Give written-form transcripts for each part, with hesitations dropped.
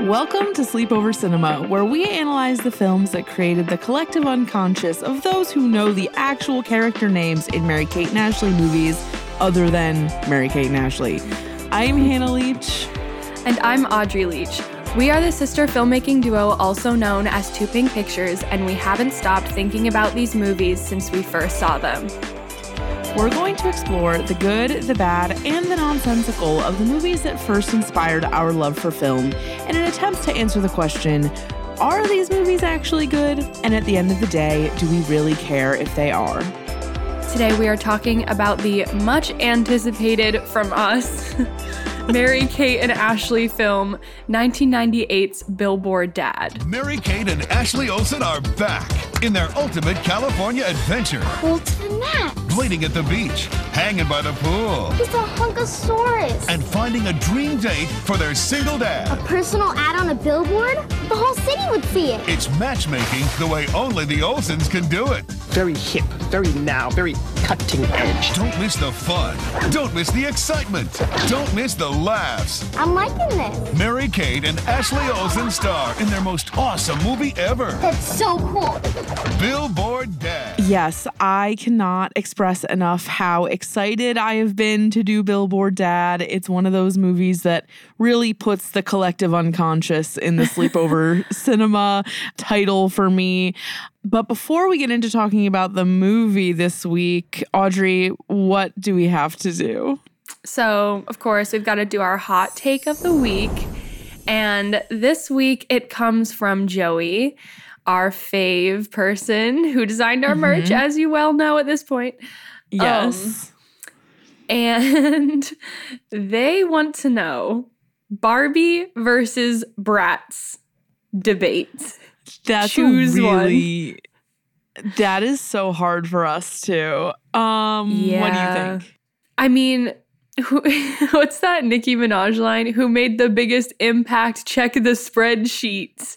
Welcome to Sleepover Cinema, where we analyze the films that created the collective unconscious of those who know the actual character names in Mary-Kate and Ashley movies other than Mary-Kate and Ashley. I'm Hannah Leach. And I'm Audrey Leach. We are the sister filmmaking duo also known as Two Pink Pictures, and we haven't stopped thinking about these movies since we first saw them. We're going to explore the good, the bad, and the nonsensical of the movies that first inspired our love for film in an attempt to answer the question, are these movies actually good? And at the end of the day, do we really care if they are? Today we are talking about the much anticipated from us, Mary-Kate and Ashley film, 1998's Billboard Dad. Mary-Kate and Ashley Olsen are back in their ultimate California adventure. Ultimate. Blading at the beach, hanging by the pool. He's a hunkosaurus. And finding a dream date for their single A dad. personal ad on a billboard? The whole city would see it. It's matchmaking the way only the Olsens can do it. Very hip, very now, very cutting edge. Don't miss the fun. Don't miss the excitement. Don't miss the laughs. I'm liking this. Mary-Kate and Ashley Olsen star in their most awesome movie ever, That's so cool. Billboard Dad. Yes, I cannot express enough how excited I have been to do Billboard Dad. It's one of those movies that really puts the collective unconscious in the sleepover cinema title for me. But before we get into talking about the movie this week, Audrey, what do we have to do? So, of course, we've got to do our hot take of the week. And this week it comes from Joey, our fave person who designed our merch, as you well know at this point. Yes. And they want to know Barbie versus Bratz debate. That's Choose really that is so hard for us too. What do you think? I mean, what's that Nicki Minaj line? Who made the biggest impact? Check the spreadsheet.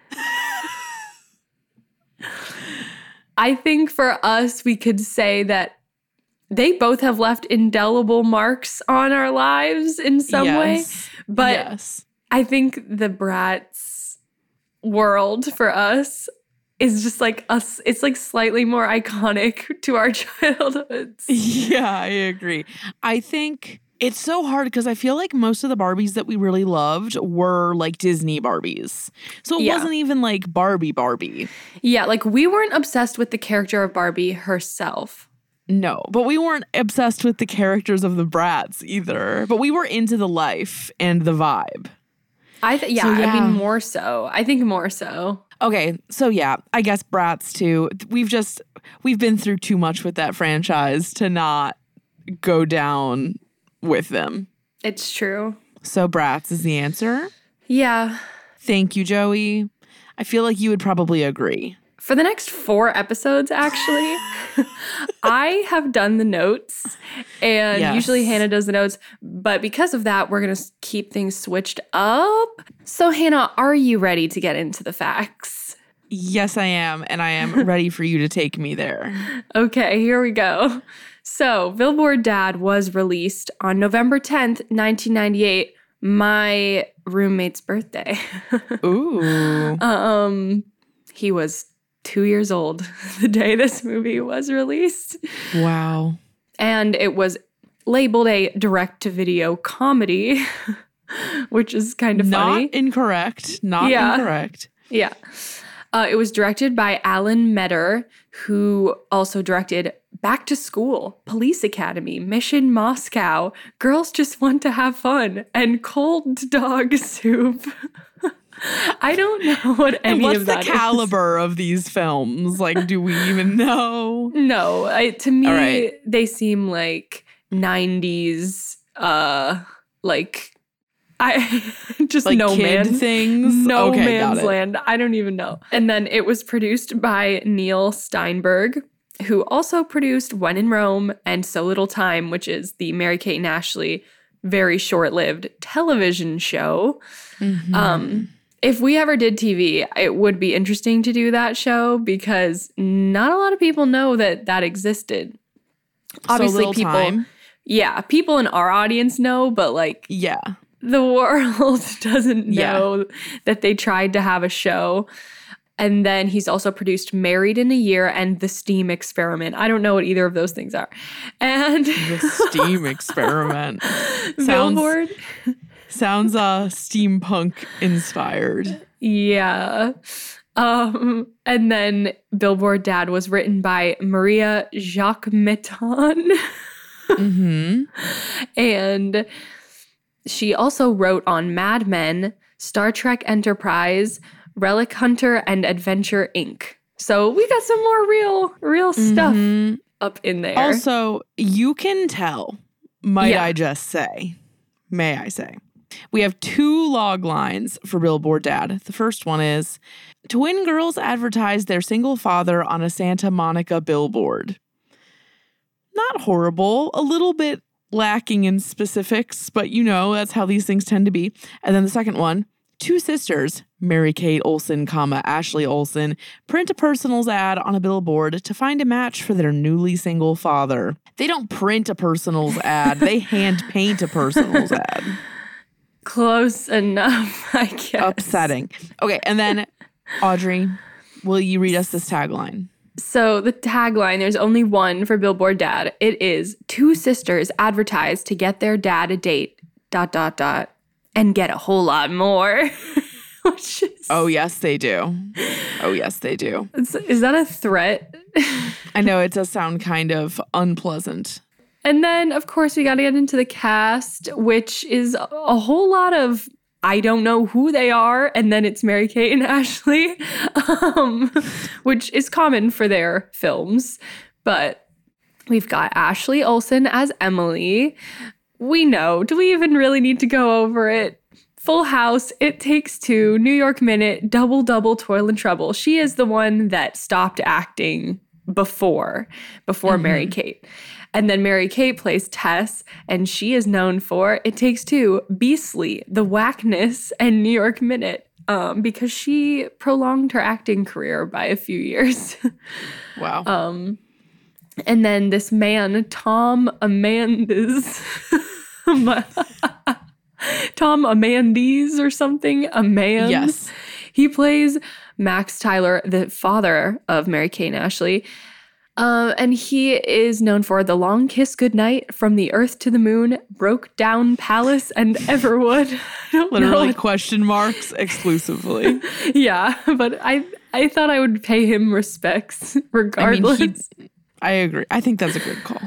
I think for us, we could say that they both have left indelible marks on our lives in some way. But yes. I think the Bratz world for us is just like us. It's like slightly more iconic to our childhoods. Yeah, I agree. I think it's so hard because I feel like most of the Barbies that we really loved were like Disney Barbies. So it wasn't even like Barbie. Yeah, like we weren't obsessed with the character of Barbie herself. No, but we weren't obsessed with the characters of the Bratz either. But we were into the life and the vibe. I mean, more so. I think more so. Okay, so yeah, I guess Bratz too. We've been through too much with that franchise to not go down with them. It's true. So Bratz is the answer. Yeah. Thank you, Joey. I feel like you would probably agree. For the next 4 episodes, actually, I have done the notes, and usually Hannah does the notes. But because of that, we're going to keep things switched up. So, Hannah, are you ready to get into the facts? Yes, I am. And I am ready for you to take me there. Okay, here we go. So, Billboard Dad was released on November 10th, 1998, my roommate's birthday. Ooh. He was 2 years old the day this movie was released. Wow. And it was labeled a direct-to-video comedy, which is kind of funny. Not incorrect. Incorrect. Yeah. It was directed by Alan Metter, who also directed Back to School, Police Academy, Mission Moscow, Girls Just Want to Have Fun, and Cold Dog Soup. I don't know what any of that is. What's the caliber of these films? Like, do we even know? No, to me, they seem like 90s, like, I just like no kid man things. No Okay, man's got it. land. I don't even know. And then it was produced by Neil Steinberg, who also produced When in Rome and So Little Time, which is the Mary-Kate and Ashley very short-lived television show. If we ever did TV, it would be interesting to do that show because not a lot of people know that existed. Obviously, So Little Time. Yeah, people in our audience know, but like, Yeah. the world doesn't know that they tried to have a show. And then he's also produced Married in a Year and The Steam Experiment. I don't know what either of those things are. And The Steam Experiment. Billboard. Sounds steampunk inspired. Yeah. And then Billboard Dad was written by Maria Jacquemetton. Mm-hmm. And she also wrote on Mad Men, Star Trek Enterprise, Relic Hunter, and Adventure Inc. So we got some more real stuff up in there. Also, you can tell, may I say, we have 2 log lines for Billboard Dad. The first one is, twin girls advertise their single father on a Santa Monica billboard. Not horrible, a little bit lacking in specifics, but that's how these things tend to be. And then the second one, 2 sisters, Mary-Kate Olsen, Ashley Olsen, print a personals ad on a billboard to find a match for their newly single father. They don't print a personals ad, they hand paint a personals ad. Close enough, I guess. Upsetting. Okay, and then Audrey, will you read us this tagline? So the tagline, there's only one for Billboard Dad. It is, 2 sisters advertise to get their dad a date, ... and get a whole lot more. Which is, oh, yes, they do. Oh, yes, they do. Is that a threat? I know, it does sound kind of unpleasant. And then, of course, we got to get into the cast, which is a whole lot of, I don't know who they are, and then it's Mary-Kate and Ashley, which is common for their films. But we've got Ashley Olsen as Emily. We know. Do we even really need to go over it? Full House, It Takes Two, New York Minute, Double Double, Toil and Trouble. She is the one that stopped acting before Mary-Kate. And then Mary-Kate plays Tess, and she is known for It Takes Two, Beastly, The Whackness, and New York Minute, because she prolonged her acting career by a few years. Wow. And then this man, Tom Amandes, Tom Amandes or something, Yes. He plays Max Tyler, the father of Mary-Kate and Ashley. And he is known for The Long Kiss Goodnight, From the Earth to the Moon, Broke Down Palace, and Everwood. Literally question marks exclusively. Yeah, but I thought I would pay him respects regardless. I agree. I think that's a good call.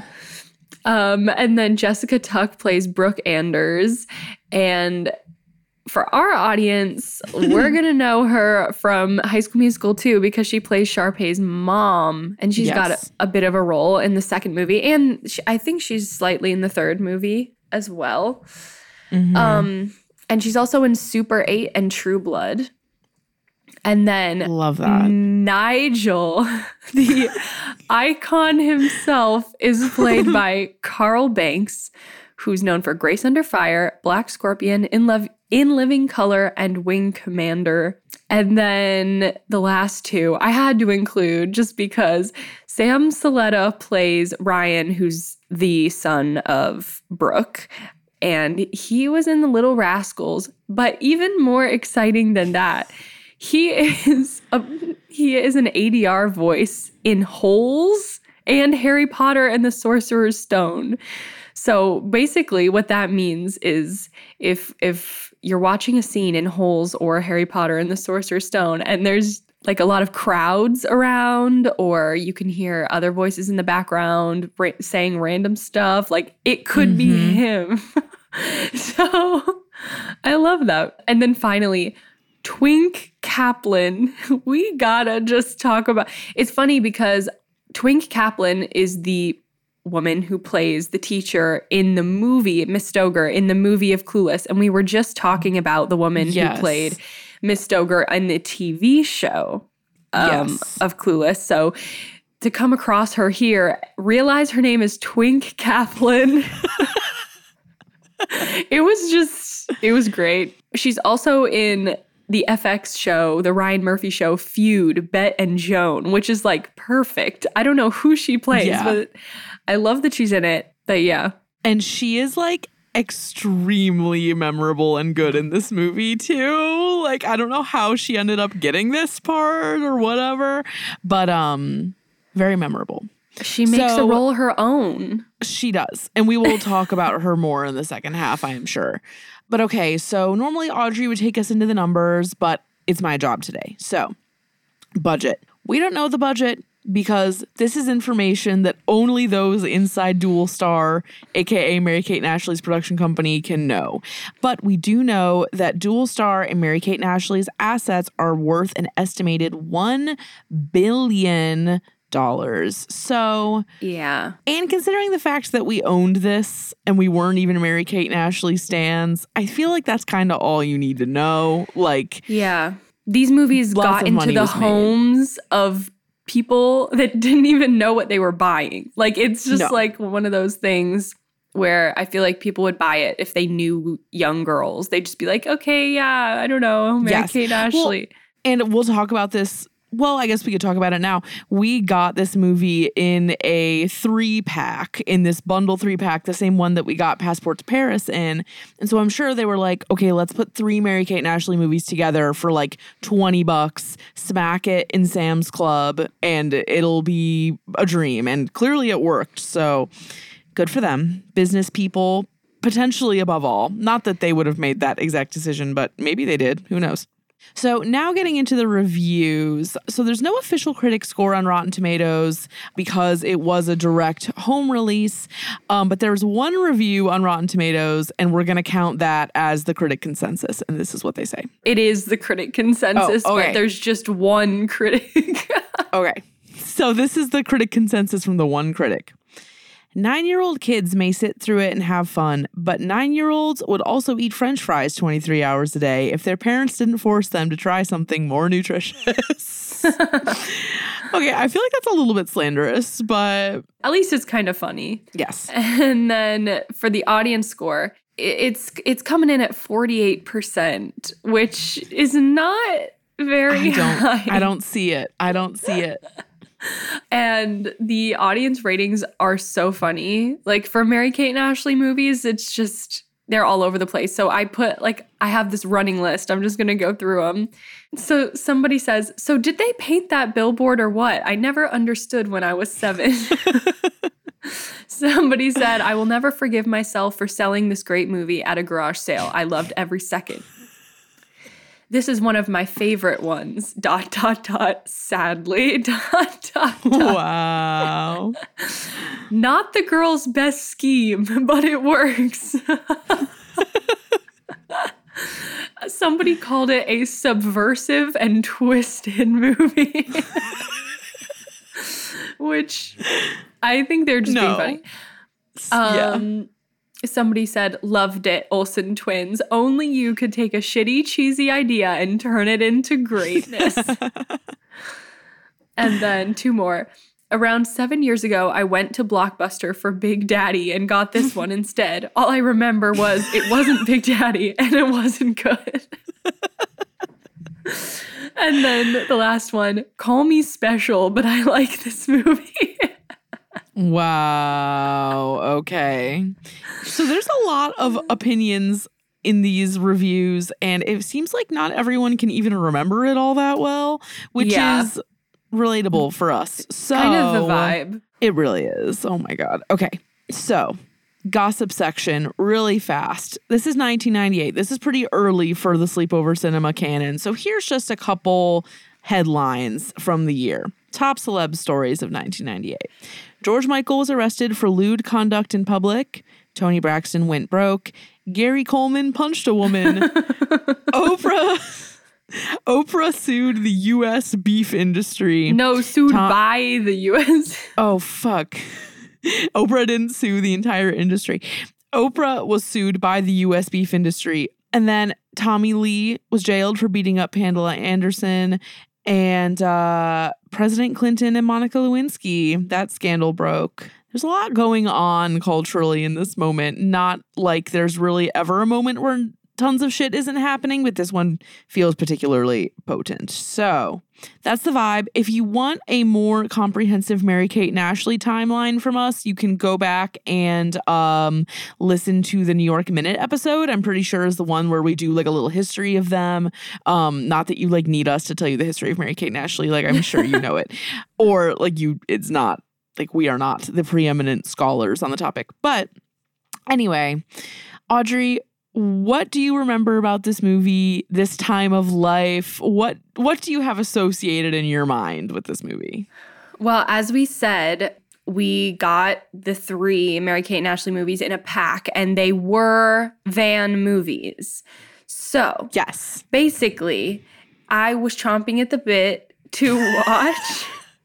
And then Jessica Tuck plays Brooke Anders. And for our audience, we're going to know her from High School Musical 2 because she plays Sharpay's mom. And she's got a bit of a role in the second movie. And I think she's slightly in the third movie as well. Mm-hmm. And she's also in Super 8 and True Blood. And then love that. Nigel, the icon himself, is played by Carl Banks, who's known for Grace Under Fire, Black Scorpion, In Living Color, and Wing Commander. And then the last 2 I had to include just because Sam Saletta plays Ryan, who's the son of Brooke. And he was in The Little Rascals. But even more exciting than that, he is an ADR voice in Holes and Harry Potter and the Sorcerer's Stone. So basically what that means is if you're watching a scene in Holes or Harry Potter and the Sorcerer's Stone and there's like a lot of crowds around, or you can hear other voices in the background saying random stuff, like it could be him. So I love that. And then finally, Twink Kaplan. We gotta just talk about. It's funny because Twink Kaplan is the woman who plays the teacher in the movie, Miss Stoger, in the movie of Clueless. And we were just talking about the woman who played Miss Stoger in the TV show of Clueless. So to come across her here, realize her name is Twink Kaplan. It was great. She's also in the FX show, the Ryan Murphy show, Feud, Bet and Joan, which is like perfect. I don't know who she plays, but I love that she's in it. But yeah. And she is like extremely memorable and good in this movie too. Like, I don't know how she ended up getting this part or whatever, but very memorable. She makes the role her own. She does. And we will talk about her more in the second half, I am sure. But okay, so normally Audrey would take us into the numbers, but it's my job today. So, budget. We don't know the budget because this is information that only those inside Dual Star, aka Mary-Kate and Ashley's production company, can know. But we do know that Dual Star and Mary-Kate and Ashley's assets are worth an estimated $1 billion. So, yeah. And considering the fact that we owned this and we weren't even Mary-Kate and Ashley stans, I feel like that's kind of all you need to know. Like, yeah, these movies got into the homes of people that didn't even know what they were buying. Like, it's just like one of those things where I feel like people would buy it if they knew young girls. They'd just be like, okay, yeah, I don't know, Mary-Kate and Ashley. Well, and we'll talk about this. Well, I guess we could talk about it now. We got this movie in a 3-pack, in this bundle 3-pack, the same one that we got Passport to Paris in. And so I'm sure they were like, okay, let's put 3 Mary-Kate and Ashley movies together for like $20, smack it in Sam's Club, and it'll be a dream. And clearly it worked. So good for them. Business people, potentially above all. Not that they would have made that exact decision, but maybe they did. Who knows? So now getting into the reviews. So there's no official critic score on Rotten Tomatoes because it was a direct home release. But there's one review on Rotten Tomatoes, and we're going to count that as the critic consensus. And this is what they say. It is the critic consensus, but there's just one critic. Okay. So this is the critic consensus from the one critic. 9-year-old kids may sit through it and have fun, but 9-year-olds would also eat French fries 23 hours a day if their parents didn't force them to try something more nutritious. Okay, I feel like that's a little bit slanderous, but... At least it's kind of funny. Yes. And then for the audience score, it's coming in at 48%, which is not very high. I don't see it. And the audience ratings are so funny. Like, for Mary-Kate and Ashley movies, it's just, they're all over the place. So I have this running list. I'm just going to go through them. So somebody says, so did they paint that billboard or what? I never understood when I was 7. Somebody said, I will never forgive myself for selling this great movie at a garage sale. I loved every second. This is one of my favorite ones. ... Sadly. ... Wow. Not the girl's best scheme, but it works. Somebody called it a subversive and twisted movie. Which I think they're just being funny. Somebody said, loved it, Olsen twins. Only you could take a shitty, cheesy idea and turn it into greatness. And then 2 more. Around 7 years ago, I went to Blockbuster for Big Daddy and got this one instead. All I remember was it wasn't Big Daddy and it wasn't good. And then the last one, call me special, but I like this movie. Wow. Okay. So there's a lot of opinions in these reviews, and it seems like not everyone can even remember it all that well, which is relatable for us. So kind of the vibe. It really is. Oh my God. Okay. So gossip section really fast. This is 1998. This is pretty early for the sleepover cinema canon. So here's just a couple headlines from the year. Top celeb stories of 1998. George Michael was arrested for lewd conduct in public. Toni Braxton went broke. Gary Coleman punched a woman. Oprah sued the U.S. beef industry. No, sued by the U.S. Oh, fuck. Oprah didn't sue the entire industry. Oprah was sued by the U.S. beef industry. And then Tommy Lee was jailed for beating up Pamela Anderson. And President Clinton and Monica Lewinsky, that scandal broke. There's a lot going on culturally in this moment. Not like there's really ever a moment where tons of shit isn't happening, but this one feels particularly potent. So that's the vibe. If you want a more comprehensive Mary-Kate and Ashley timeline from us, you can go back and listen to the New York Minute episode. I'm pretty sure is the one where we do like a little history of them. Not that you like need us to tell you the history of Mary-Kate and Ashley. Like, I'm sure you know it. Or like it's not like we are not the preeminent scholars on the topic. But anyway, Audrey, what do you remember about this movie, this time of life? What do you have associated in your mind with this movie? Well, as we said, we got the 3 Mary-Kate and Ashley movies in a pack, and they were van movies. So, yes, basically, I was chomping at the bit to watch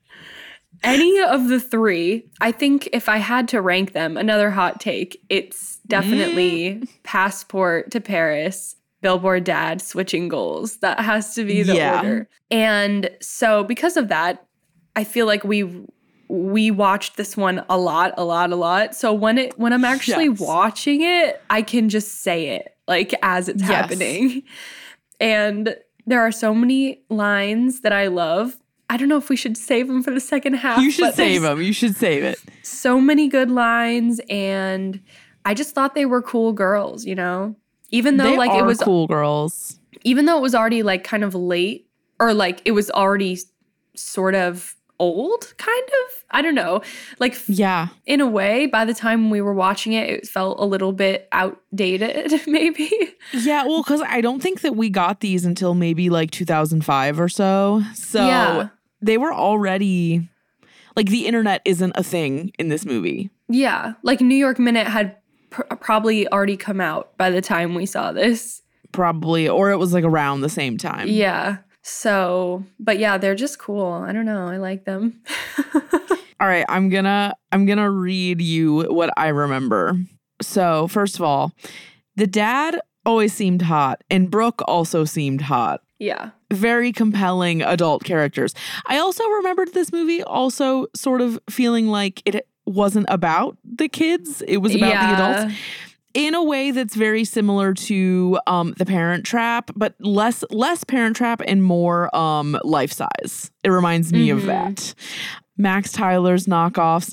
any of the 3. I think if I had to rank them, another hot take, it's definitely Passport to Paris, Billboard Dad, Switching Goals. That has to be the order. And so because of that, I feel like we watched this one a lot. So when I'm actually watching it, I can just say it like as it's happening. And there are so many lines that I love. I don't know if we should save them for the second half. You should save them. You should save it. So many good lines, and I just thought they were cool girls, you know? Even though it was cool girls. Even though it was already like kind of late, or like it was already sort of old, kind of. I don't know. Like, in a way, by the time we were watching it, it felt a little bit outdated, maybe. Yeah, well, because I don't think that we got these until maybe like 2005 or so. So they were already, like, the internet isn't a thing in this movie. Yeah, like New York Minute had probably already come out by the time we saw this. Probably, or it was like around the same time. Yeah. So, but yeah, they're just cool. I don't know. I like them. All right, I'm gonna read you what I remember. So, first of all, the dad always seemed hot, and Brooke also seemed hot. Yeah. Very compelling adult characters. I also remembered this movie also sort of feeling like it wasn't about the kids. It was about the adults. In a way that's very similar to The Parent Trap, but less Parent Trap and more Life Size. It reminds me of that. Max Tyler's knockoffs.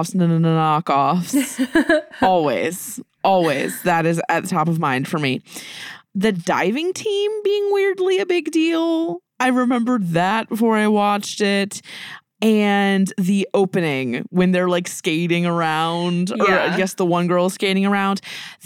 Always. That is at the top of mind for me. The diving team being weirdly a big deal. I remembered that before I watched it. And the opening when they're like skating around, or I guess the one girl skating around.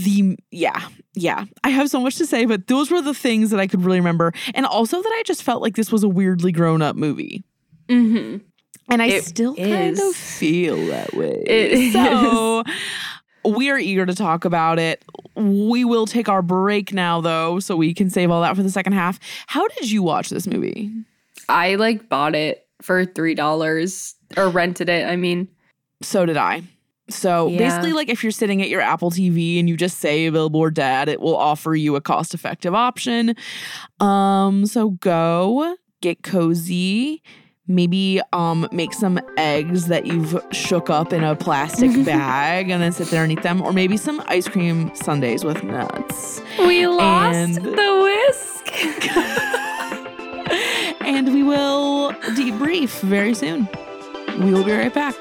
I have so much to say, but those were the things that I could really remember. And also that I just felt like this was a weirdly grown up movie. Mm-hmm. And I still kind of feel that way. So we are eager to talk about it. We will take our break now, though, so we can save all that for the second half. How did you watch this movie? I bought it for $3 or rented it. I mean, so did I. So basically, if you're sitting at your Apple TV and you just say Billboard Dad, it will offer you a cost-effective option. So go get cozy. Maybe make some eggs that you've shook up in a plastic bag and then sit there and eat them. Or maybe some ice cream sundaes with nuts. We lost the whisk. And we will debrief very soon. We will be right back.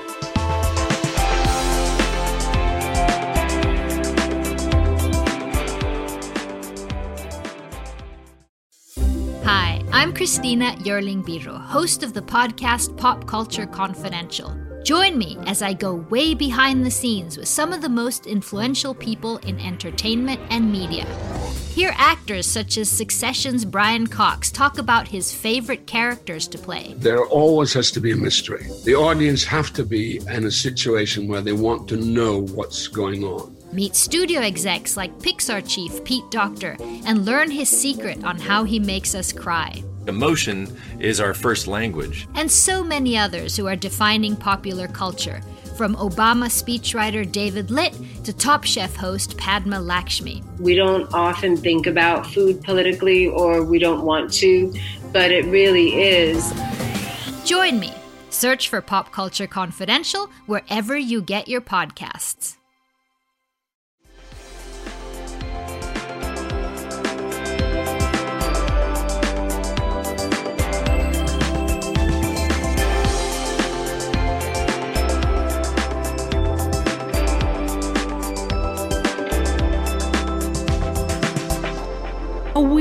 Hi, I'm Christina Yerling-Biro, host of the podcast Pop Culture Confidential. Join me as I go way behind the scenes with some of the most influential people in entertainment and media. Hear actors such as Succession's Brian Cox talk about his favorite characters to play. There always has to be a mystery. The audience have to be in a situation where they want to know what's going on. Meet studio execs like Pixar chief Pete Docter and learn his secret on how he makes us cry. Emotion is our first language. And so many others who are defining popular culture, from Obama speechwriter David Litt to Top Chef host Padma Lakshmi. We don't often think about food politically, or we don't want to, but it really is. Join me. Search for Pop Culture Confidential wherever you get your podcasts.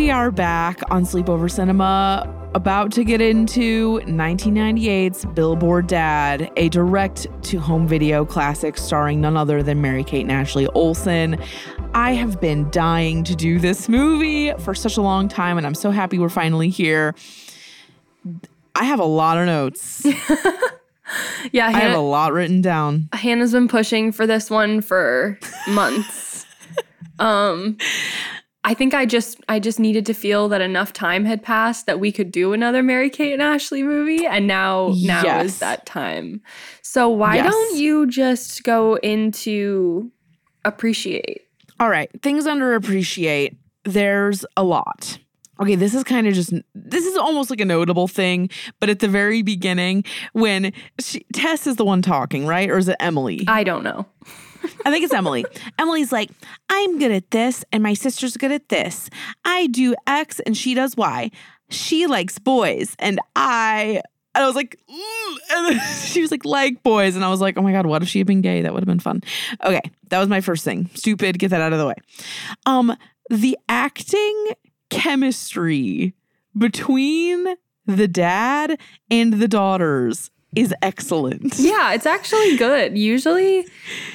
We are back on Sleepover Cinema, about to get into 1998's Billboard Dad, a direct-to-home video classic starring none other than Mary-Kate and Ashley Olsen. I have been dying to do this movie for such a long time, and I'm so happy we're finally here. I have a lot of notes. Yeah, I have a lot written down. Hannah's been pushing for this one for months. I think I just needed to feel that enough time had passed that we could do another Mary-Kate and Ashley movie, and now is that time. So why don't you just go into appreciate? All right, things under appreciate. There's a lot. Okay, this is almost like a notable thing, but at the very beginning when Tess is the one talking, right? Or is it Emily? I don't know. I think it's Emily. Emily's like, I'm good at this and my sister's good at this. I do X and she does Y. She likes boys and I was like, and then she was like boys. And I was like, oh my God, what if she had been gay? That would have been fun. Okay, that was my first thing. Stupid, get that out of the way. The acting chemistry between the dad and the daughters is excellent. Yeah, it's actually good. Usually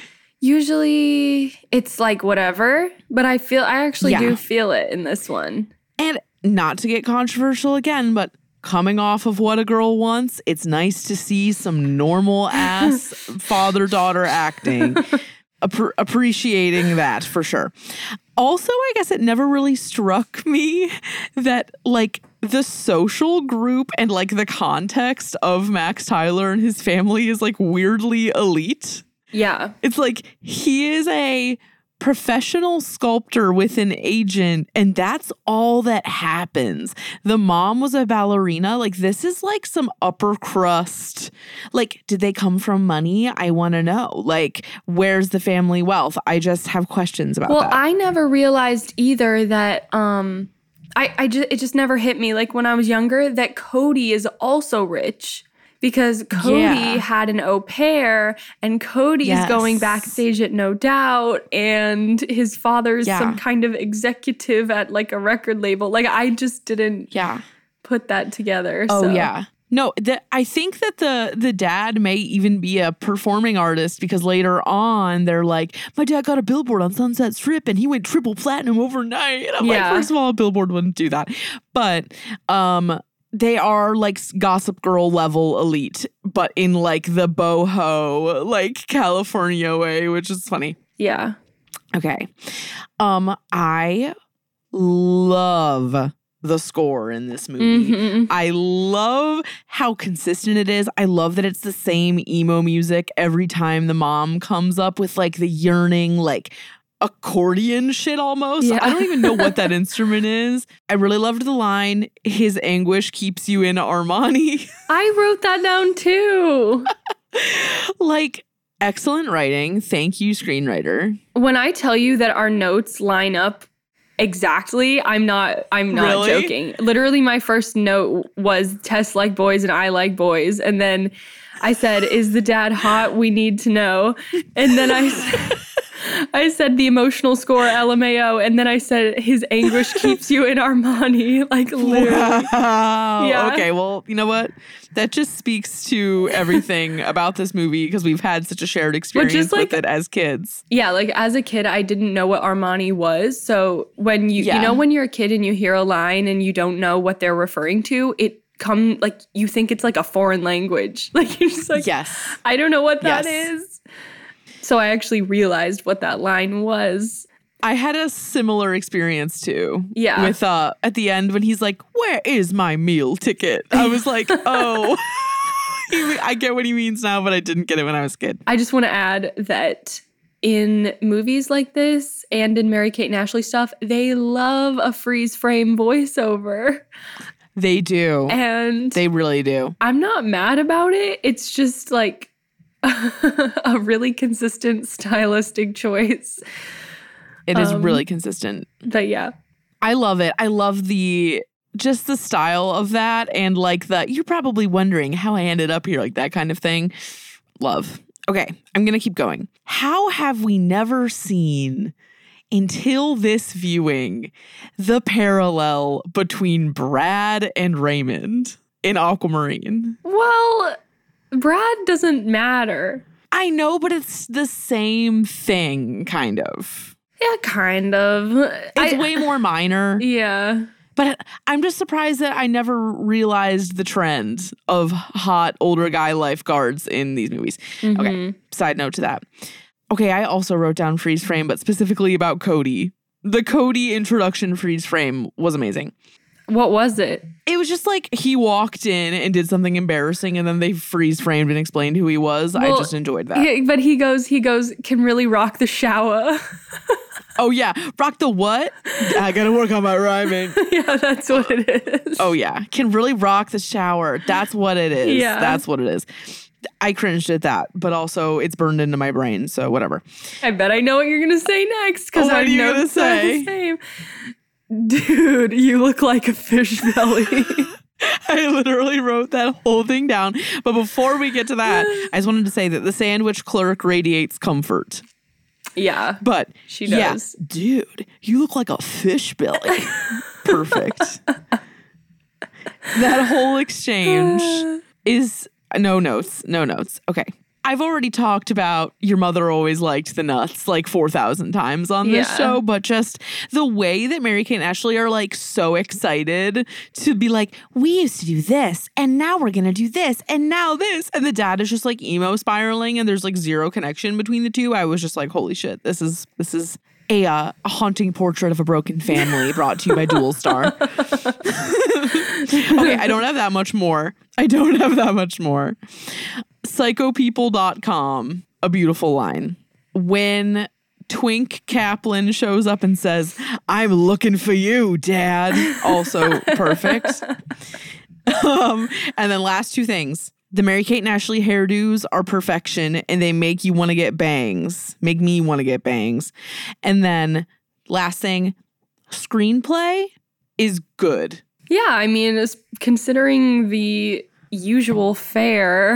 it's like whatever, but I actually do feel it in this one. And not to get controversial again, but coming off of What a Girl Wants, it's nice to see some normal ass father-daughter acting. Appreciating that for sure. Also, I guess it never really struck me that like the social group and like the context of Max Tyler and his family is like weirdly elite. Yeah. It's like he is a professional sculptor with an agent and that's all that happens. The mom was a ballerina. Like this is like some upper crust. Like, did they come from money? I want to know. Like, where's the family wealth? I just have questions about that. Well, I never realized either that it just never hit me like when I was younger that Cody is also rich. Because Cody had an au pair and Cody is going backstage at No Doubt and his father's some kind of executive at like a record label. Like I just didn't put that together. Oh, yeah. No, I think that the dad may even be a performing artist because later on they're like, my dad got a billboard on Sunset Strip and he went triple platinum overnight. And I'm like, first of all, a billboard wouldn't do that. But they are like Gossip Girl level elite, but in like the boho, like California way, which is funny. Yeah. Okay. I love the score in this movie. Mm-hmm. I love how consistent it is. I love that it's the same emo music every time the mom comes up with like the yearning, like accordion shit almost. Yeah. I don't even know what that instrument is. I really loved the line, his anguish keeps you in Armani. I wrote that down too. Like, excellent writing. Thank you, screenwriter. When I tell you that our notes line up exactly, I'm not really? Joking. Literally my first note was Tess like boys and I like boys. And then I said, is the dad hot? We need to know. And then I said the emotional score, LMAO, and then I said his anguish keeps you in Armani, like literally. Wow. Yeah. Okay, well, you know what? That just speaks to everything about this movie because we've had such a shared experience with it as kids. Yeah, like as a kid, I didn't know what Armani was. So when you know when you're a kid and you hear a line and you don't know what they're referring to, like you think it's like a foreign language. Like you're just like, I don't know what that is. So I actually realized what that line was. I had a similar experience too. Yeah. With at the end when he's like, where is my meal ticket? I was like, oh, I get what he means now, but I didn't get it when I was a kid. I just want to add that in movies like this and in Mary-Kate and Ashley stuff, they love a freeze frame voiceover. They do. And they really do. I'm not mad about it. It's just like a really consistent stylistic choice. It is really consistent. But yeah. I love it. I love the style of that and like you're probably wondering how I ended up here, like that kind of thing. Love. Okay, I'm going to keep going. How have we never seen until this viewing, the parallel between Brad and Raymond in Aquamarine. Well, Brad doesn't matter. I know, but it's the same thing, kind of. Yeah, kind of. It's way more minor. Yeah. But I'm just surprised that I never realized the trend of hot older guy lifeguards in these movies. Mm-hmm. Okay, side note to that. Okay, I also wrote down freeze frame, but specifically about Cody. The Cody introduction freeze frame was amazing. What was it? It was just like he walked in and did something embarrassing and then they freeze framed and explained who he was. Well, I just enjoyed that. Yeah, but he goes, can really rock the shower. Oh, yeah. Rock the what? I got to work on my rhyming. Yeah, that's what it is. Oh, yeah. Can really rock the shower. That's what it is. Yeah. That's what it is. I cringed at that, but also it's burned into my brain, so whatever. I bet I know what you're going to say next because I know the same. Dude, you look like a fish belly. I literally wrote that whole thing down. But before we get to that, I just wanted to say that the sandwich clerk radiates comfort. Yeah. But she does. Yeah, dude, you look like a fish belly. Perfect. That whole exchange is no notes. Okay. I've already talked about your mother always liked the nuts like 4,000 times on this show, but just the way that Mary-Kate and Ashley are like so excited to be like, we used to do this and now we're going to do this and now this. And the dad is just like emo spiraling and there's like zero connection between the two. I was just like, holy shit, this is a haunting portrait of a broken family brought to you by Dual Star. Okay, I don't have that much more. Psychopeople.com, a beautiful line. When Twink Kaplan shows up and says, I'm looking for you, Dad. Also perfect. And then last two things. The Mary-Kate and Ashley hairdos are perfection and they make you want to get bangs. Make me want to get bangs. And then last thing, screenplay is good. Yeah, I mean, considering the usual fare,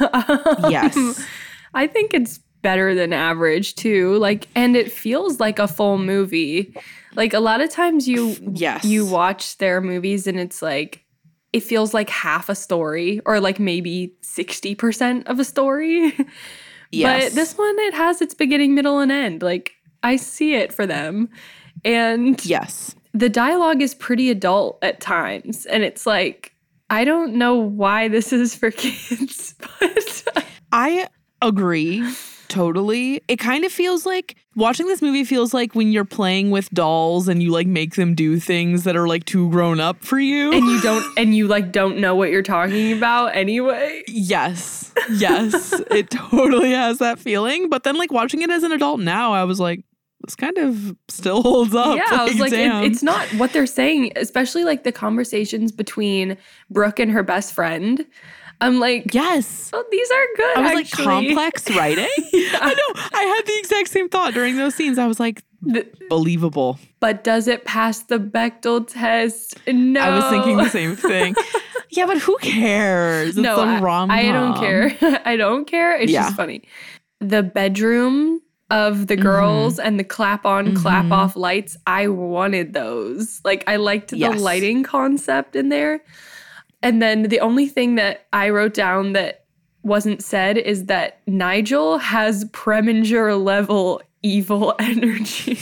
yes, I think it's better than average too. Like, and it feels like a full movie. Like a lot of times you watch their movies and it's like it feels like half a story or like maybe 60% of a story. Yes. But this one, it has its beginning, middle, and end. Like I see it for them, and yes, the dialogue is pretty adult at times, and it's like, I don't know why this is for kids, but I agree totally. It kind of feels like watching this movie feels like when you're playing with dolls and you like make them do things that are like too grown up for you. And you don't know what you're talking about anyway. Yes. It totally has that feeling. But then like watching it as an adult now, I was like, this kind of still holds up. Yeah, I was like, it's not what they're saying, especially like the conversations between Brooke and her best friend. I'm like, yes. Oh, these are good. I was actually. Like, complex writing? Yeah. I know. I had the exact same thought during those scenes. I was like, believable. But does it pass the Bechdel test? No. I was thinking the same thing. Yeah, but who cares? It's no, a rom-com. I don't care. I don't care. It's just funny. The bedroom of the girls and the clap on, clap off lights, I wanted those. Like, I liked the lighting concept in there. And then the only thing that I wrote down that wasn't said is that Nigel has Preminger level evil energy.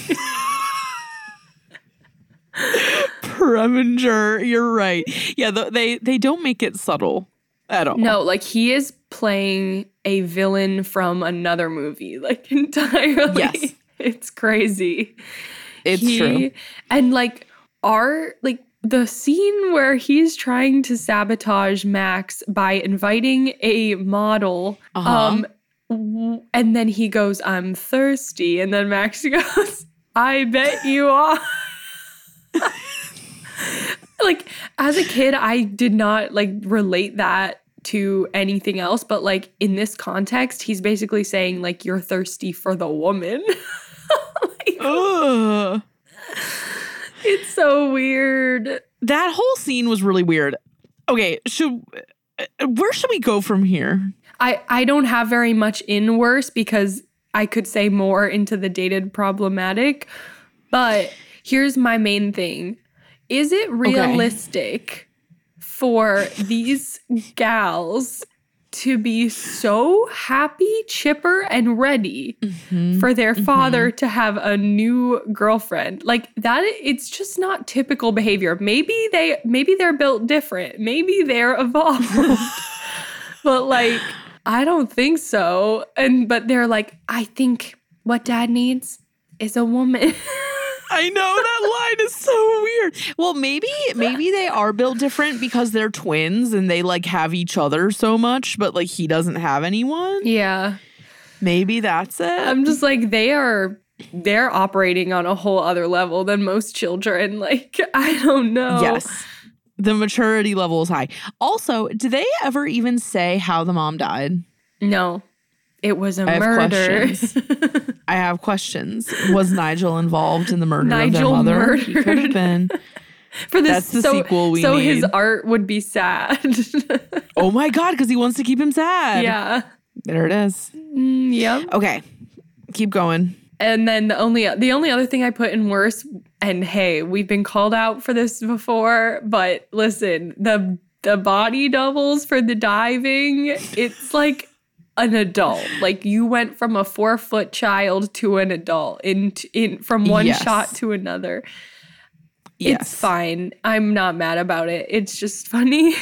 Preminger, you're right. Yeah, they don't make it subtle at all. No, like he is playing a villain from another movie, like entirely. Yes. It's crazy. It's true. And like the scene where he's trying to sabotage Max by inviting a model, and then he goes, I'm thirsty. And then Max goes, I bet you are. Like, as a kid, I did not like relate that to anything else. But like in this context, he's basically saying like, you're thirsty for the woman. Like, it's so weird. That whole scene was really weird. Okay, where should we go from here? I don't have very much in worse because I could say more into the dated problematic. But here's my main thing. Is it realistic for these gals to be so happy, chipper, and ready for their father to have a new girlfriend? Like that, it's just not typical behavior. Maybe they're built different. Maybe they're evolved. But like, I don't think so. But they're like, I think what dad needs is a woman. I know, that line is so weird. Well, maybe they are built different because they're twins and they like have each other so much, but like he doesn't have anyone. Yeah. Maybe that's it. I'm just like, they're operating on a whole other level than most children. Like, I don't know. Yes. The maturity level is high. Also, do they ever even say how the mom died? No. It was a murder. I have questions. Was Nigel involved in the murder of their mother? Murdered. He could have been. For this, That's the sequel we need. So his art would be sad. Oh my God, because he wants to keep him sad. Yeah. There it is. Yep. Okay. Keep going. And then the only other thing I put in worse, and hey, we've been called out for this before, but listen, the body doubles for the diving, it's like an adult. Like you went from a 4-foot child to an adult in from one shot to another. Yes. It's fine. I'm not mad about it. It's just funny.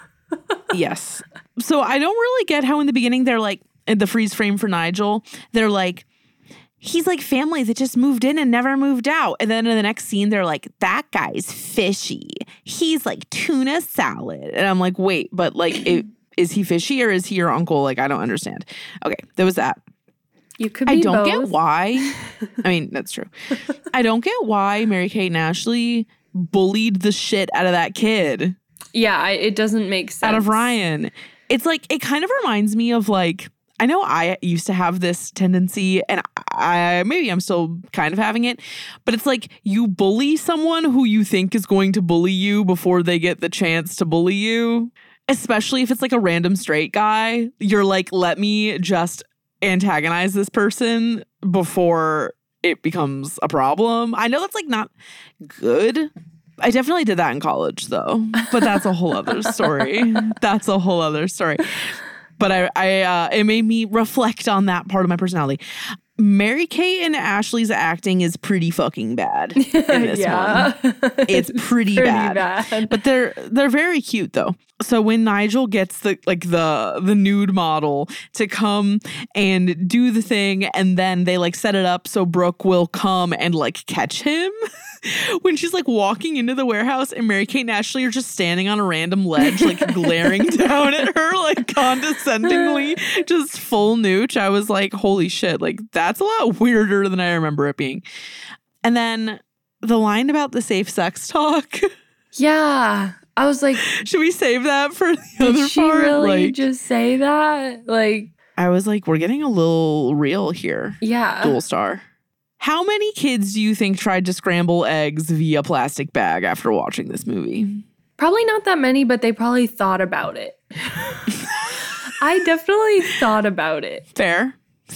Yes. So I don't really get how in the beginning they're like, in the freeze frame for Nigel, they're like, he's like family that just moved in and never moved out. And then in the next scene, they're like, that guy's fishy. He's like tuna salad. And I'm like, wait, but like, is he fishy or is he your uncle? Like, I don't understand. Okay, there was that. You could be I don't both. get why. I mean, that's true. I don't get why Mary-Kate and Ashley bullied the shit out of that kid. Yeah, it doesn't make sense. Out of Ryan. It's like, it kind of reminds me of like, I know I used to have this tendency, and maybe I'm still kind of having it, but it's like you bully someone who you think is going to bully you before they get the chance to bully you. Especially if it's like a random straight guy. You're like, let me just antagonize this person before it becomes a problem. I know that's like not good. I definitely did that in college though, but that's a whole other story. That's a whole other story. But I it made me reflect on that part of my personality. Mary-Kate and Ashley's acting is pretty fucking bad in this one. It's pretty bad. But they're very cute though. So when Nigel gets the nude model to come and do the thing, and then they like set it up so Brooke will come and like catch him. When she's like walking into the warehouse and Mary-Kate and Ashley are just standing on a random ledge, like glaring down at her, like condescendingly, just full nooch. I was like, holy shit, like that's a lot weirder than I remember it being. And then the line about the safe sex talk. Yeah. I was like, should we save that for the other part? Did she really just say that? Like, I was like, we're getting a little real here. Yeah. Dual star. How many kids do you think tried to scramble eggs via plastic bag after watching this movie? Probably not that many, but they probably thought about it. I definitely thought about it. Fair.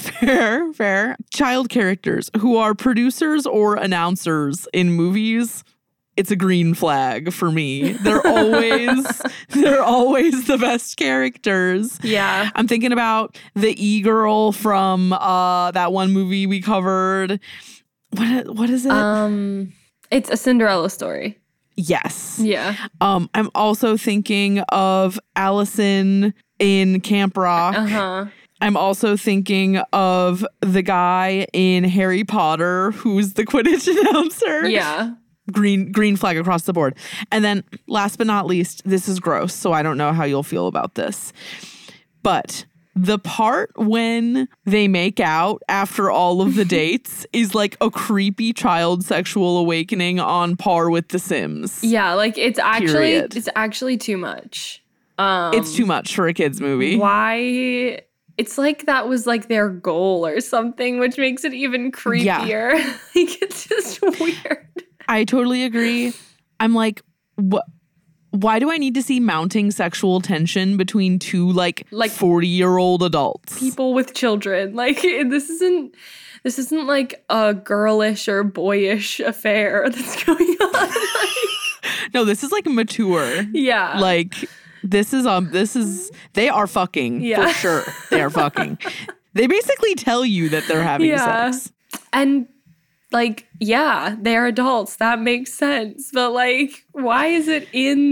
Child characters who are producers or announcers in movies, it's a green flag for me. They're always the best characters. Yeah. I'm thinking about the E-girl from that one movie we covered. What is it? It's A Cinderella Story. Yes. Yeah. I'm also thinking of Allison in Camp Rock. Uh-huh. I'm also thinking of the guy in Harry Potter who's the Quidditch announcer. Yeah. Green flag across the board. And then last but not least, this is gross, so I don't know how you'll feel about this. But the part when they make out after all of the dates is like a creepy child sexual awakening on par with The Sims. Yeah, like it's actually too much. It's too much for a kid's movie. Why? It's like that was like their goal or something, which makes it even creepier. Yeah. Like it's just weird. I totally agree. I'm like, what? Why do I need to see mounting sexual tension between two like 40-year-old adults? People with children. Like this this isn't like a girlish or boyish affair that's going on. No, this is like mature. Yeah. Like this is they are fucking for sure. They are fucking. They basically tell you that they're having sex. And like, yeah, they're adults. That makes sense. But like, why is it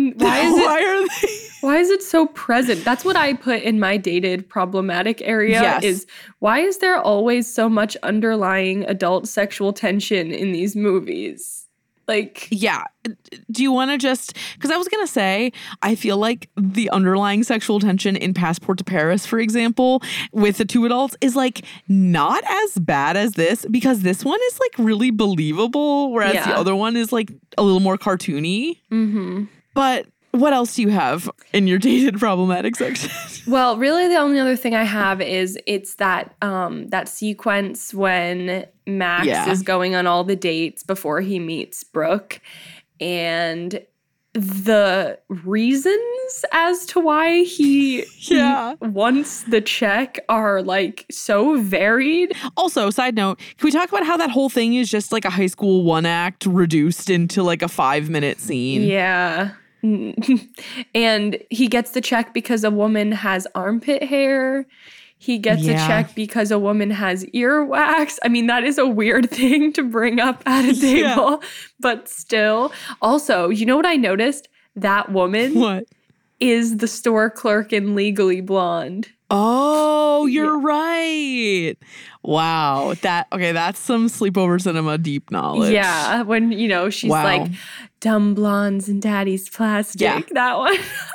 so present? That's what I put in my dated problematic area is why is there always so much underlying adult sexual tension in these movies? Like, yeah. Do you want to just, because I was going to say, I feel like the underlying sexual tension in Passport to Paris, for example, with the two adults is like not as bad as this, because this one is like really believable, whereas the other one is like a little more cartoony. Mm-hmm. But what else do you have in your dated problematic section? Well, really the only other thing I have is it's that that sequence when Max is going on all the dates before he meets Brooke, and the reasons as to why he wants the check are like so varied. Also, side note, can we talk about how that whole thing is just like a high school one act reduced into like a 5-minute scene? Yeah. And he gets the check because a woman has armpit hair. He gets a check because a woman has earwax. I mean, that is a weird thing to bring up at a table, but still. Also, you know what I noticed? That woman is the store clerk in Legally Blonde. You're right. Wow. That's some sleepover cinema deep knowledge. Yeah. When, she's like, dumb blondes and daddy's plastic. Yeah. That one.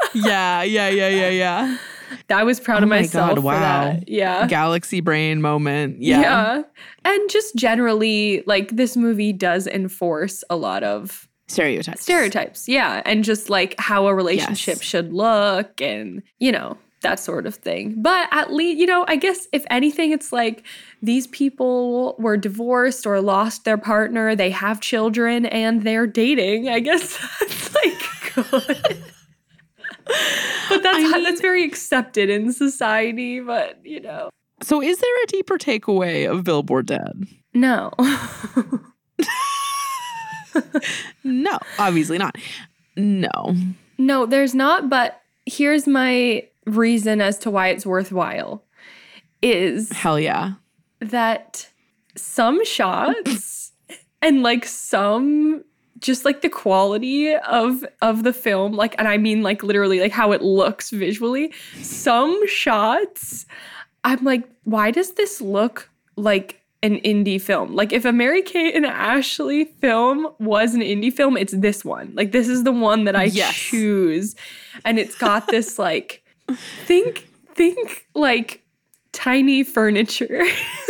Yeah. I was proud of myself for that. Yeah. Galaxy brain moment. Yeah. And just generally, like, this movie does enforce a lot of stereotypes. Yeah. And just like how a relationship should look and, that sort of thing. But at least, I guess if anything, it's like these people were divorced or lost their partner. They have children and they're dating. I guess that's like good. But that's very accepted in society. But, So is there a deeper takeaway of Billboard Dad? No. No, obviously not. No, there's not. But here's my reason as to why it's worthwhile is hell yeah that some shots and like some just like the quality of the film, like, and I mean like literally like how it looks visually, some shots I'm like, why does this look like an indie film? Like if a Mary-Kate and Ashley film was an indie film, it's this one. Like this is the one that I choose, and it's got this like think like tiny furniture.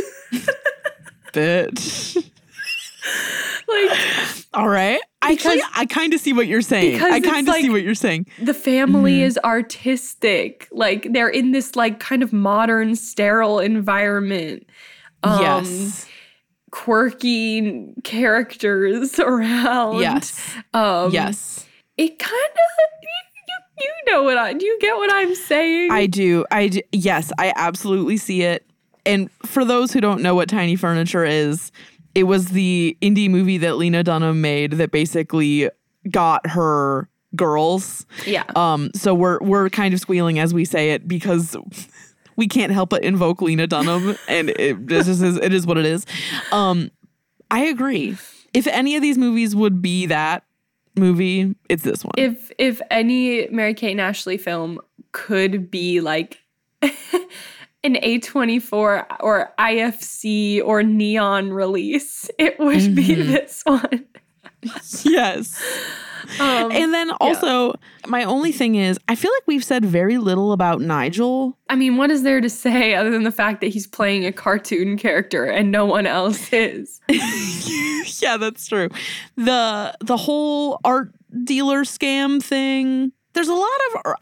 Bitch. Like, all right. I kind of see what you're saying. I kind of see what you're saying. The family is artistic. Like they're in this like kind of modern sterile environment. Yes. Quirky characters around. Yes. Yes. It kind of do you get what I'm saying? I do. Yes, I absolutely see it. And for those who don't know what Tiny Furniture is, it was the indie movie that Lena Dunham made that basically got her girls. Yeah. So we're kind of squealing as we say it because we can't help but invoke Lena Dunham, and it is what it is. I agree. If any of these movies would be that movie, it's this one. If any Mary-Kate and Ashley film could be like an A24 or IFC or Neon release, it would be this one. Yes. And then also, my only thing is, I feel like we've said very little about Nigel. I mean, what is there to say other than the fact that he's playing a cartoon character and no one else is? Yeah, that's true. The whole art dealer scam thing. There's a lot of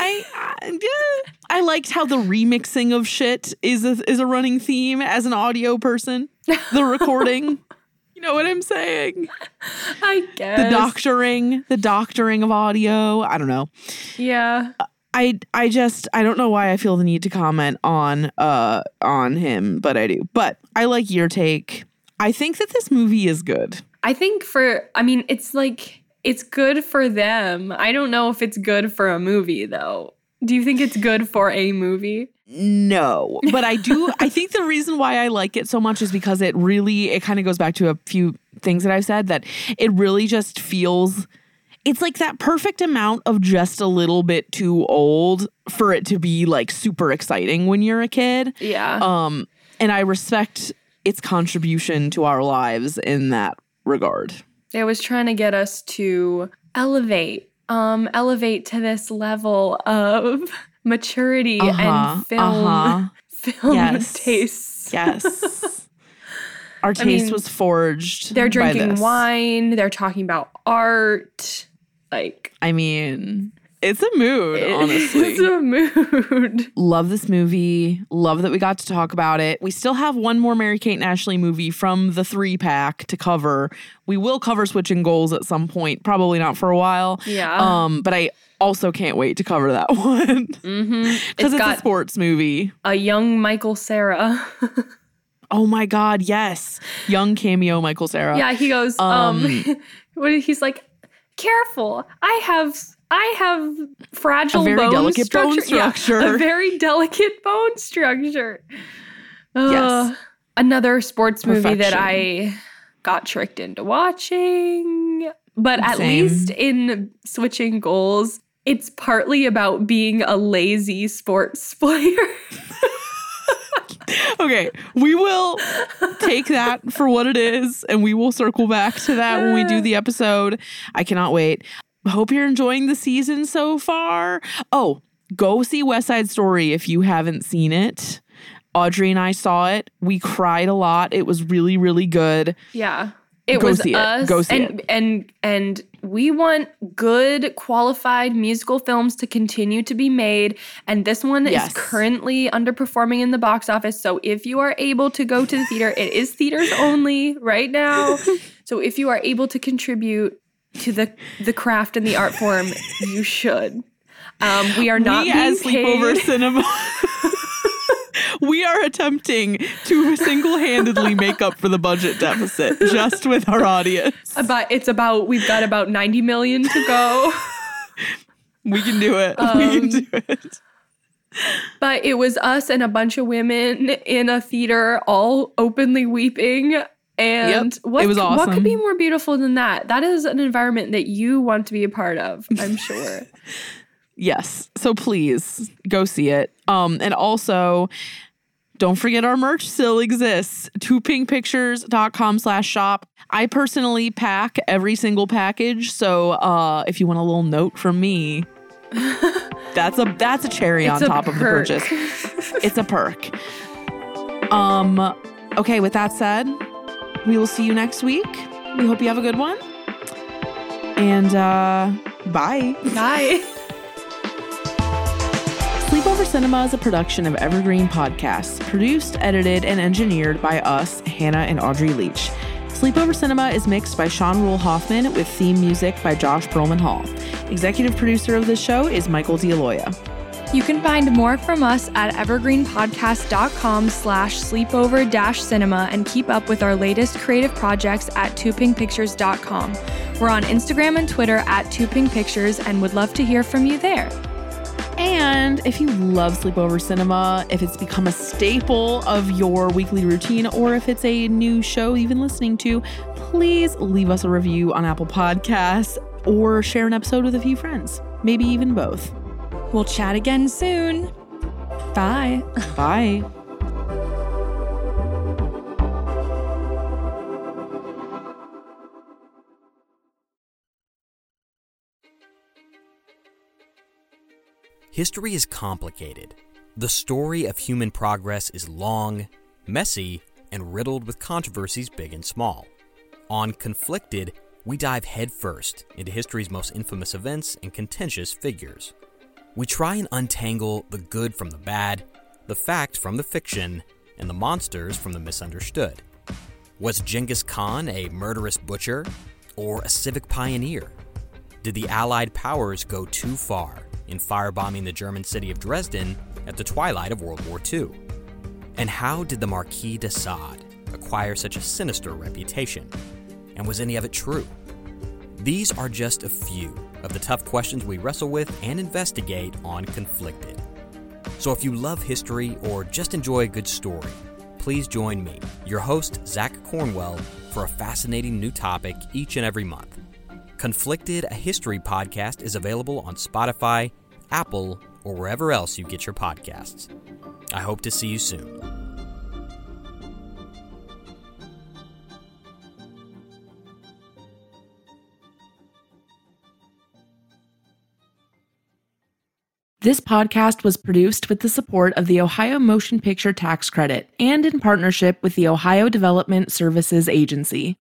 I liked how the remixing of shit is a running theme as an audio person. The recording. You know what I'm saying? I guess. The doctoring of audio. I don't know. Yeah. I don't know why I feel the need to comment on him, but I do. But I like your take. I think that this movie is good. I think it's like, it's good for them. I don't know if it's good for a movie, though. Do you think it's good for a movie? No, but I do. I think the reason why I like it so much is because it kind of goes back to a few things that I've said, that it really just feels, it's like that perfect amount of just a little bit too old for it to be like super exciting when you're a kid. Yeah. And I respect its contribution to our lives in that regard. It was trying to get us to elevate to this level of maturity and film tastes. Yes. Our taste was forged. They're drinking wine. They're talking about art. It's a mood, honestly. It's a mood. Love this movie. Love that we got to talk about it. We still have one more Mary-Kate and Ashley movie from the 3-pack to cover. We will cover Switching Goals at some point. Probably not for a while. Yeah. But I also can't wait to cover that one. Mm-hmm. Because it's a sports movie. A young Michael Cera. Oh my God, yes. Young cameo Michael Cera. Yeah, he goes, he's like, careful. I have fragile delicate bone structure. Yeah, a very delicate bone structure. Yes. Another sports movie that I got tricked into watching. But at least in Switching Goals, it's partly about being a lazy sports player. Okay, we will take that for what it is, and we will circle back to that when we do the episode. I cannot wait. Hope you're enjoying the season so far. Oh, go see West Side Story if you haven't seen it. Audrey and I saw it. We cried a lot. It was really, really good. Yeah. It was us. Go see it. And we want good, qualified musical films to continue to be made. And this one is currently underperforming in the box office. So if you are able to go to the theater, it is theaters only right now. So if you are able to contribute to the craft and the art form, you should. We are not being as Sleepover paid. Cinema. We are attempting to single-handedly make up for the budget deficit just with our audience. We've got about 90 million to go. We can do it. We can do it. But it was us and a bunch of women in a theater all openly weeping. And it was awesome. What could be more beautiful than that? That is an environment that you want to be a part of, I'm sure. Yes. So please go see it. And also, don't forget our merch still exists. twopinkpictures.com/shop. I personally pack every single package. So if you want a little note from me, that's a cherry on top of the purchase. It's a perk. Okay, with that said, we will see you next week. We hope you have a good one. And bye. Bye. Sleepover Cinema is a production of Evergreen Podcasts, produced, edited, and engineered by us, Hannah and Audrey Leach. Sleepover Cinema is mixed by Sean Rule Hoffman with theme music by Josh Perlman Hall. Executive producer of this show is Michael D'Aloia. You can find more from us at evergreenpodcast.com/sleepover-cinema and keep up with our latest creative projects at twopinkpictures.com. We're on Instagram and Twitter at twopinkpictures and would love to hear from you there. And if you love Sleepover Cinema, if it's become a staple of your weekly routine, or if it's a new show you've been listening to, please leave us a review on Apple Podcasts or share an episode with a few friends. Maybe even both. We'll chat again soon. Bye. Bye. History is complicated. The story of human progress is long, messy, and riddled with controversies big and small. On Conflicted, we dive headfirst into history's most infamous events and contentious figures. We try and untangle the good from the bad, the fact from the fiction, and the monsters from the misunderstood. Was Genghis Khan a murderous butcher or a civic pioneer? Did the Allied powers go too far? in firebombing the German city of Dresden at the twilight of World War II? And how did the Marquis de Sade acquire such a sinister reputation? And was any of it true? These are just a few of the tough questions we wrestle with and investigate on Conflicted. So if you love history or just enjoy a good story, please join me, your host, Zach Cornwell, for a fascinating new topic each and every month. Conflicted, a history podcast, is available on Spotify, Apple, or wherever else you get your podcasts. I hope to see you soon. This podcast was produced with the support of the Ohio Motion Picture Tax Credit and in partnership with the Ohio Development Services Agency.